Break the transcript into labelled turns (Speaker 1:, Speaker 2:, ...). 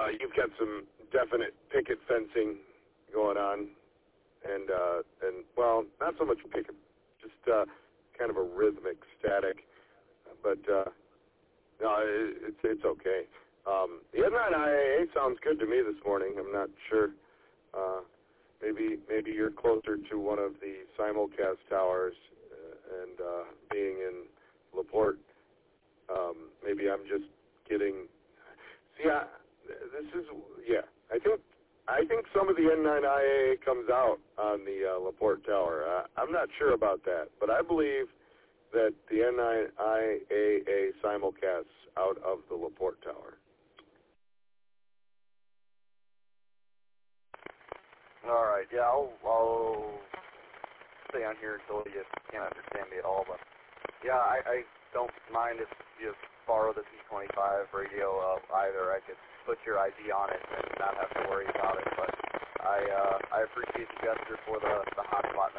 Speaker 1: you've got some definite picket fencing going on, and well, not so much picket, just kind of a rhythmic static, but no, it's okay. The N9IAA sounds good to me this morning. I'm not sure. Maybe you're closer to one of the simulcast towers, and being in LaPorte. Maybe I'm just getting. See, I think some of the N9IAA comes out on the LaPorte Tower. I'm not sure about that, but I believe that the N9IAA simulcasts out of the LaPorte Tower.
Speaker 2: All right, yeah, I'll stay on here until you can't understand me at all, but yeah, I don't mind if you borrow the P25 radio either. I could put your ID on it and not have to worry about it, but I appreciate the gesture for the hotspot